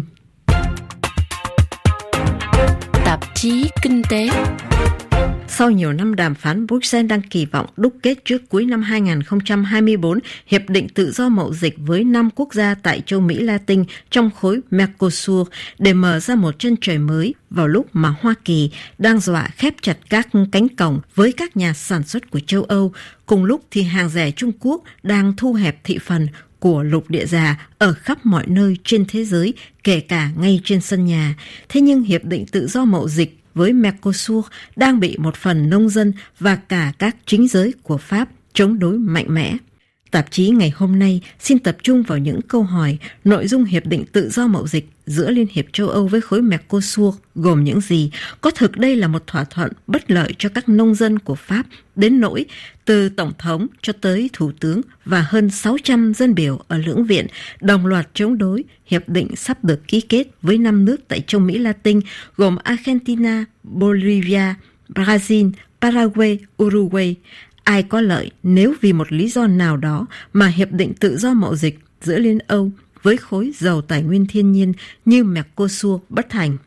Tạp chí Kinh tế. Sau nhiều năm đàm phán, Bruxelles đang kỳ vọng đúc kết trước cuối năm hai không hai tư hiệp định tự do mậu dịch với năm quốc gia tại châu Mỹ Latin trong khối Mercosur để mở ra một chân trời mới vào lúc mà Hoa Kỳ đang dọa khép chặt các cánh cổng với các nhà sản xuất của châu Âu, cùng lúc thì hàng rẻ Trung Quốc đang thu hẹp thị phần của lục địa già ở khắp mọi nơi trên thế giới, kể cả ngay trên sân nhà. Thế nhưng hiệp định tự do mậu dịch với Mercosur đang bị một phần nông dân và cả các chính giới của Pháp chống đối mạnh mẽ. Tạp chí ngày hôm nay xin tập trung vào những câu hỏi nội dung hiệp định tự do mậu dịch giữa Liên hiệp châu Âu với khối Mercosur gồm những gì? Có thực đây là một thỏa thuận bất lợi cho các nông dân của Pháp đến nỗi từ Tổng thống cho tới Thủ tướng và hơn sáu trăm dân biểu ở lưỡng viện đồng loạt chống đối hiệp định sắp được ký kết với năm nước tại châu Mỹ Latin gồm Argentina, Bolivia, Brazil, Paraguay, Uruguay. Ai có lợi nếu vì một lý do nào đó mà hiệp định tự do mậu dịch giữa Liên Âu với khối giàu tài nguyên thiên nhiên như Mercosur bất thành?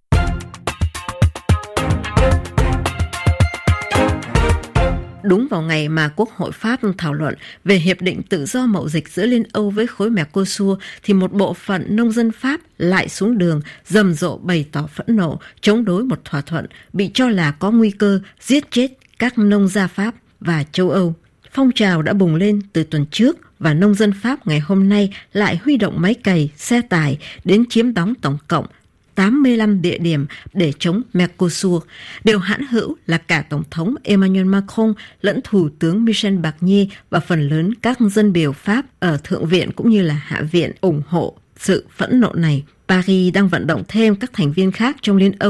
Đúng vào ngày mà Quốc hội Pháp thảo luận về hiệp định tự do mậu dịch giữa Liên Âu với khối Mercosur thì một bộ phận nông dân Pháp lại xuống đường rầm rộ bày tỏ phẫn nộ chống đối một thỏa thuận bị cho là có nguy cơ giết chết các nông gia Pháp và châu Âu. Phong trào đã bùng lên từ tuần trước và nông dân Pháp ngày hôm nay lại huy động máy cày, xe tải đến chiếm đóng tổng cộng tám mươi lăm địa điểm để chống Mercosur. Điều hãn hữu là cả Tổng thống Emmanuel Macron lẫn Thủ tướng Michel Barnier và phần lớn các dân biểu Pháp ở Thượng viện cũng như là Hạ viện ủng hộ sự phẫn nộ này. Paris đang vận động thêm các thành viên khác trong Liên Âu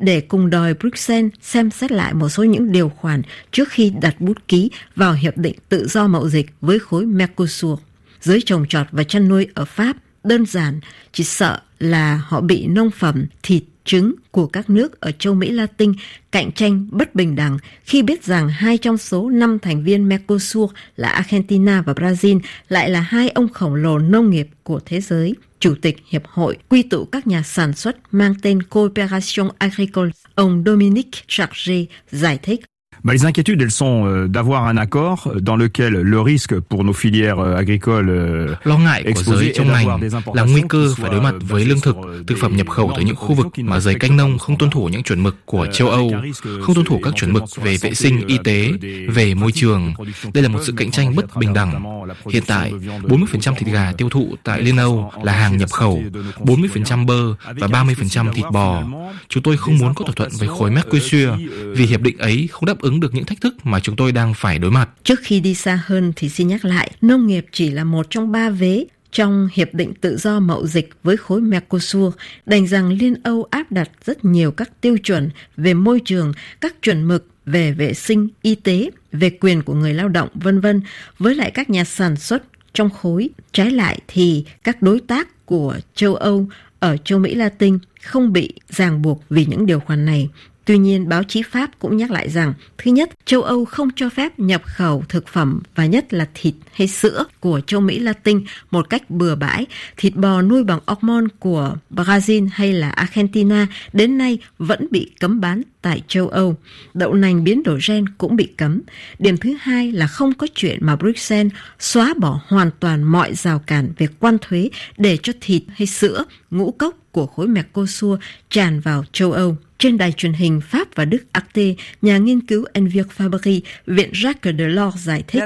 để cùng đòi Bruxelles xem xét lại một số những điều khoản trước khi đặt bút ký vào hiệp định tự do mậu dịch với khối Mercosur. Giới trồng trọt và chăn nuôi ở Pháp đơn giản chỉ sợ là họ bị nông phẩm, thịt, trứng của các nước ở châu Mỹ Latin cạnh tranh bất bình đẳng khi biết rằng hai trong số năm thành viên Mercosur là Argentina và Brazil lại là hai ông khổng lồ nông nghiệp của thế giới. Chủ tịch Hiệp hội quy tụ các nhà sản xuất mang tên Coopération Agricole, ông Dominique Chargé giải thích. Bah, les inquiétudes, elles sont euh, d'avoir un accord dans lequel le risque pour nos filières euh, agricoles euh, lo ngại của giới trong ngành là nguy cơ phải đối mặt với lương thực, thực phẩm nhập khẩu từ những khu vực mà giới canh nông không tuân thủ những chuẩn mực của châu Âu, không tuân thủ các chuẩn mực về vệ sinh y tế, về môi trường. Đây là một sự cạnh tranh bất bình đẳng. Hiện tại, bốn mươi phần trăm thịt gà tiêu thụ tại Liên Âu là hàng nhập khẩu, bốn mươi phần trăm bơ và ba mươi phần trăm thịt bò. Chúng tôi không muốn có thỏa thuận với khối Mercosur vì hiệp định ấy không đáp ứng được những thách thức mà chúng tôi đang phải đối mặt. Trước khi đi xa hơn thì xin nhắc lại, nông nghiệp chỉ là một trong ba vế trong Hiệp định Tự do Mậu Dịch với khối Mercosur, đành rằng Liên Âu áp đặt rất nhiều các tiêu chuẩn về môi trường, các chuẩn mực về vệ sinh y tế, về quyền của người lao động, vân vân với lại các nhà sản xuất trong khối. Trái lại thì các đối tác của châu Âu ở châu Mỹ Latin không bị ràng buộc vì những điều khoản này. Tuy nhiên, báo chí Pháp cũng nhắc lại rằng, thứ nhất, châu Âu không cho phép nhập khẩu thực phẩm và nhất là thịt hay sữa của châu Mỹ Latin một cách bừa bãi. Thịt bò nuôi bằng hormone của Brazil hay là Argentina đến nay vẫn bị cấm bán tại châu Âu. Đậu nành biến đổi gen cũng bị cấm. Điểm thứ hai là không có chuyện mà Bruxelles xóa bỏ hoàn toàn mọi rào cản về quan thuế để cho thịt hay sữa, ngũ cốc của khối Mercosur tràn vào châu Âu. Trên đài truyền hình Pháp và Đức Arte, nhà nghiên cứu Envier Fabry, Viện Jacques Delors giải thích.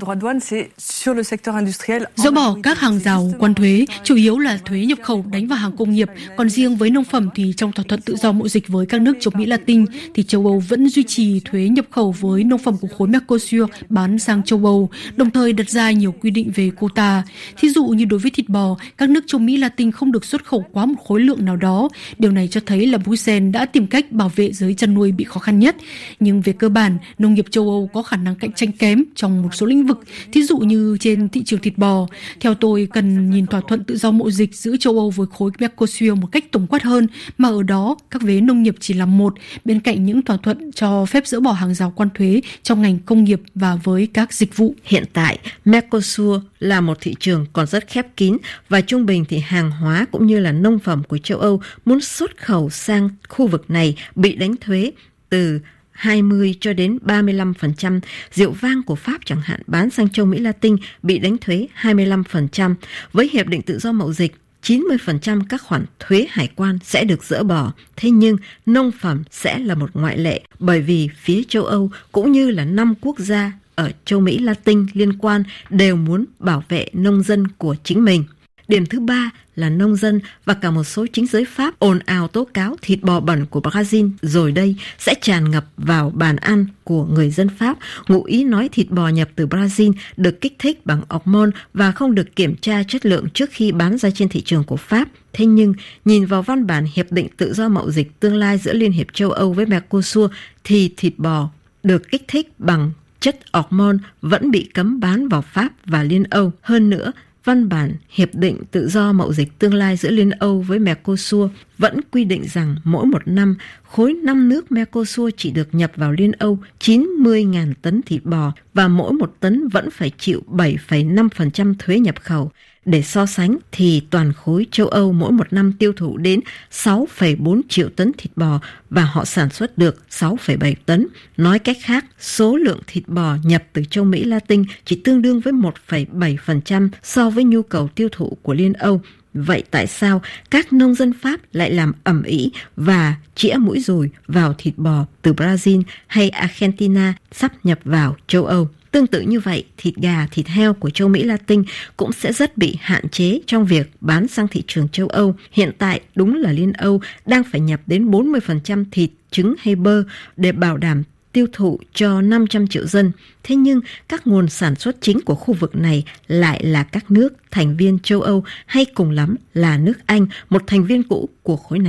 Dỡ bỏ các hàng rào quan thuế, chủ yếu là thuế nhập khẩu đánh vào hàng công nghiệp. Còn riêng với nông phẩm thì trong thỏa thuận tự do mậu dịch với các nước châu Mỹ Latin thì châu Âu vẫn duy trì thuế nhập khẩu với nông phẩm của khối Mercosur bán sang châu Âu, đồng thời đặt ra nhiều quy định về quota. Thí dụ như đối với thịt bò, các nước châu Mỹ Latin không được xuất khẩu quá một khối lượng nào đó. Điều này cho thấy là Bruxelles đã tìm cách bảo vệ giới chăn nuôi bị khó khăn nhất. Nhưng về cơ bản, nông nghiệp châu Âu có khả năng cạnh tranh kém trong một số lĩnh vực, thí dụ như trên thị trường thịt bò. Theo tôi, cần nhìn thỏa thuận tự do mậu dịch giữa châu Âu với khối Mercosur một cách tổng quát hơn, mà ở đó các vế nông nghiệp chỉ là một, bên cạnh những thỏa thuận cho phép dỡ bỏ hàng rào quan thuế trong ngành công nghiệp và với các dịch vụ. Hiện tại, Mercosur là một thị trường còn rất khép kín và trung bình thì hàng hóa cũng như là nông phẩm của châu Âu muốn xuất khẩu sang khu vực này bị đánh thuế từ hai mươi cho đến ba mươi lăm phần trăm. Rượu vang của Pháp chẳng hạn bán sang châu Mỹ Latin bị đánh thuế hai mươi lăm phần trăm. Với Hiệp định Tự do Mậu Dịch, chín mươi phần trăm các khoản thuế hải quan sẽ được dỡ bỏ. Thế nhưng nông phẩm sẽ là một ngoại lệ bởi vì phía châu Âu cũng như là năm quốc gia ở châu Mỹ Latin liên quan đều muốn bảo vệ nông dân của chính mình. Điểm thứ ba là nông dân và cả một số chính giới Pháp ồn ào tố cáo thịt bò bẩn của Brazil rồi đây sẽ tràn ngập vào bàn ăn của người dân Pháp. Ngụ ý nói thịt bò nhập từ Brazil được kích thích bằng hormone và không được kiểm tra chất lượng trước khi bán ra trên thị trường của Pháp. Thế nhưng, nhìn vào văn bản Hiệp định Tự do Mậu Dịch tương lai giữa Liên hiệp châu Âu với Mercosur thì thịt bò được kích thích bằng chất hormone vẫn bị cấm bán vào Pháp và Liên Âu. Hơn nữa, văn bản Hiệp định Tự do Mậu Dịch tương lai giữa Liên Âu với Mercosur vẫn quy định rằng mỗi một năm, khối năm nước Mercosur chỉ được nhập vào Liên Âu chín mươi nghìn tấn thịt bò và mỗi một tấn vẫn phải chịu bảy phẩy năm phần trăm thuế nhập khẩu. Để so sánh thì toàn khối châu Âu mỗi một năm tiêu thụ đến sáu phẩy bốn triệu tấn thịt bò và họ sản xuất được sáu phẩy bảy tấn. Nói cách khác, số lượng thịt bò nhập từ châu Mỹ Latin chỉ tương đương với một phẩy bảy phần trăm so với nhu cầu tiêu thụ của Liên Âu. Vậy tại sao các nông dân Pháp lại làm ầm ĩ và chĩa mũi dùi vào thịt bò từ Brazil hay Argentina sắp nhập vào châu Âu? Tương tự như vậy, thịt gà, thịt heo của châu Mỹ Latin cũng sẽ rất bị hạn chế trong việc bán sang thị trường châu Âu. Hiện tại, đúng là Liên Âu đang phải nhập đến bốn mươi phần trăm thịt, trứng hay bơ để bảo đảm tiêu thụ cho năm trăm triệu dân. Thế nhưng, các nguồn sản xuất chính của khu vực này lại là các nước thành viên châu Âu hay cùng lắm là nước Anh, một thành viên cũ của khối này.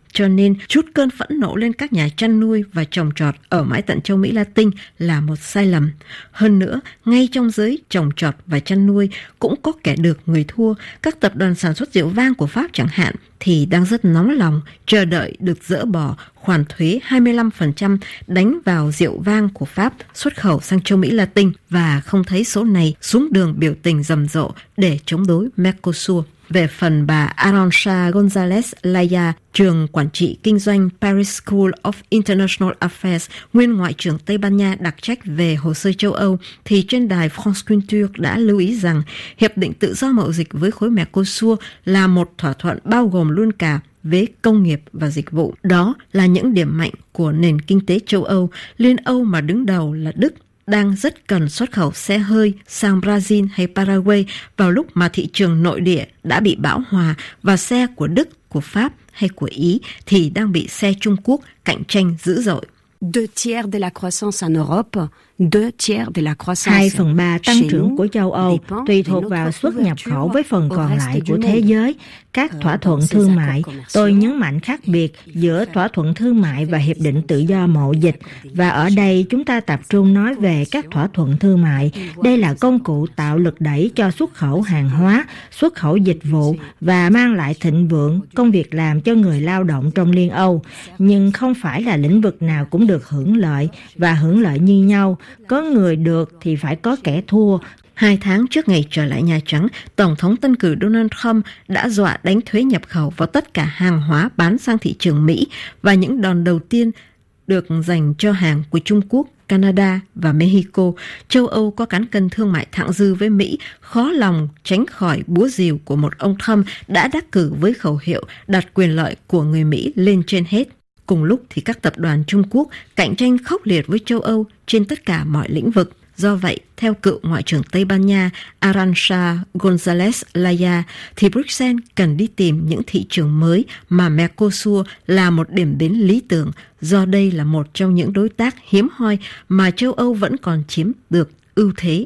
cho nên chút cơn phẫn nộ lên các nhà chăn nuôi và trồng trọt ở mãi tận châu Mỹ Latin là một sai lầm. Hơn nữa, ngay trong giới trồng trọt và chăn nuôi cũng có kẻ được người thua. Các tập đoàn sản xuất rượu vang của Pháp chẳng hạn thì đang rất nóng lòng chờ đợi được dỡ bỏ khoản thuế hai mươi lăm phần trăm đánh vào rượu vang của Pháp xuất khẩu sang châu Mỹ Latin và không thấy số này xuống đường biểu tình rầm rộ để chống đối Mercosur. Về phần bà Arantxa González Laya, trường quản trị kinh doanh Paris School of International Affairs, nguyên Ngoại trưởng Tây Ban Nha đặc trách về hồ sơ châu Âu, thì trên đài France Culture đã lưu ý rằng Hiệp định Tự do Mậu dịch với khối Mercosur là một thỏa thuận bao gồm luôn cả về công nghiệp và dịch vụ. Đó là những điểm mạnh của nền kinh tế châu Âu. Liên Âu mà đứng đầu là Đức đang rất cần xuất khẩu xe hơi sang Brazil hay Paraguay vào lúc mà thị trường nội địa đã bị bão hòa, và xe của Đức, của Pháp hay của Ý thì đang bị xe Trung Quốc cạnh tranh dữ dội. Deux tiers de la croissance en Europe, deux tiers de la croissance. Hai phần ba tăng trưởng của châu Âu tùy thuộc vào xuất nhập khẩu với phần còn lại của thế giới. Các thỏa thuận thương mại, tôi nhấn mạnh khác biệt giữa thỏa thuận thương mại và hiệp định tự do mậu dịch. Và ở đây chúng ta tập trung nói về các thỏa thuận thương mại. Đây là công cụ tạo lực đẩy cho xuất khẩu hàng hóa, xuất khẩu dịch vụ và mang lại thịnh vượng, công việc làm cho người lao động trong Liên Âu. Nhưng không phải là lĩnh vực nào cũng được hưởng lợi và hưởng lợi như nhau. Có người được thì phải có kẻ thua. Hai tháng trước ngày trở lại Nhà Trắng, Tổng thống tân cử Donald Trump đã dọa đánh thuế nhập khẩu vào tất cả hàng hóa bán sang thị trường Mỹ, và những đòn đầu tiên được dành cho hàng của Trung Quốc, Canada và Mexico. Châu Âu có cán cân thương mại thặng dư với Mỹ, khó lòng tránh khỏi búa rìu của một ông Trump đã đắc cử với khẩu hiệu đặt quyền lợi của người Mỹ lên trên hết. Cùng lúc thì các tập đoàn Trung Quốc cạnh tranh khốc liệt với châu Âu trên tất cả mọi lĩnh vực. Do vậy, theo cựu Ngoại trưởng Tây Ban Nha Arantxa González Laya, thì Bruxelles cần đi tìm những thị trường mới mà Mercosur là một điểm đến lý tưởng, do đây là một trong những đối tác hiếm hoi mà châu Âu vẫn còn chiếm được ưu thế.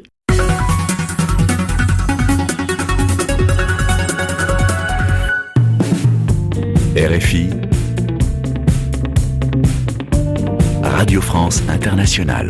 R F I Radio France Internationale.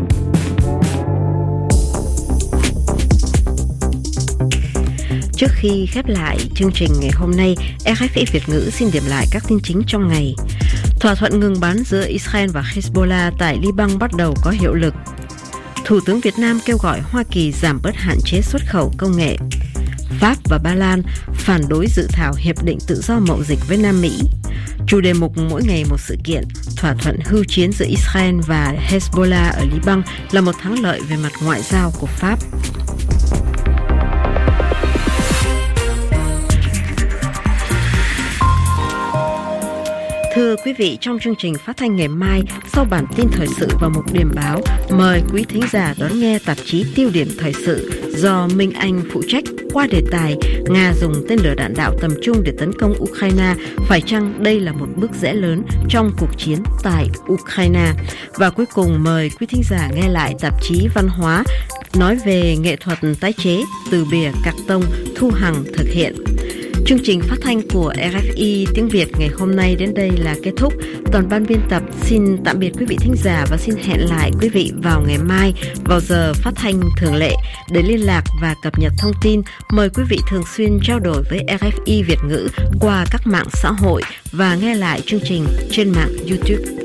Trước khi khép lại chương trình ngày hôm nay, R F I Việt ngữ xin điểm lại các tin chính trong ngày. Thỏa thuận ngừng bắn giữa Israel và Hezbollah tại Liban bắt đầu có hiệu lực. Thủ tướng Việt Nam kêu gọi Hoa Kỳ giảm bớt hạn chế xuất khẩu công nghệ. Pháp và Ba Lan phản đối dự thảo hiệp định tự do mậu dịch với Nam Mỹ. Chủ đề mục mỗi ngày một sự kiện, thỏa thuận hưu chiến giữa Israel và Hezbollah ở Liban là một thắng lợi về mặt ngoại giao của Pháp. Thưa quý vị, trong chương trình phát thanh ngày mai, sau bản tin thời sự và mục điểm báo, mời quý thính giả đón nghe tạp chí Tiêu điểm thời sự do Minh Anh phụ trách qua đề tài Nga dùng tên lửa đạn đạo tầm trung để tấn công Ukraine, phải chăng đây là một bước rẽ lớn trong cuộc chiến tại Ukraine? Và cuối cùng mời quý thính giả nghe lại tạp chí Văn hóa nói về nghệ thuật tái chế từ bìa cạc tông Thu Hằng thực hiện. Chương trình phát thanh của R F I tiếng Việt ngày hôm nay đến đây là kết thúc. Toàn ban biên tập xin tạm biệt quý vị thính giả và xin hẹn lại quý vị vào ngày mai vào giờ phát thanh thường lệ. Để liên lạc và cập nhật thông tin, mời quý vị thường xuyên trao đổi với R F I Việt ngữ qua các mạng xã hội và nghe lại chương trình trên mạng YouTube.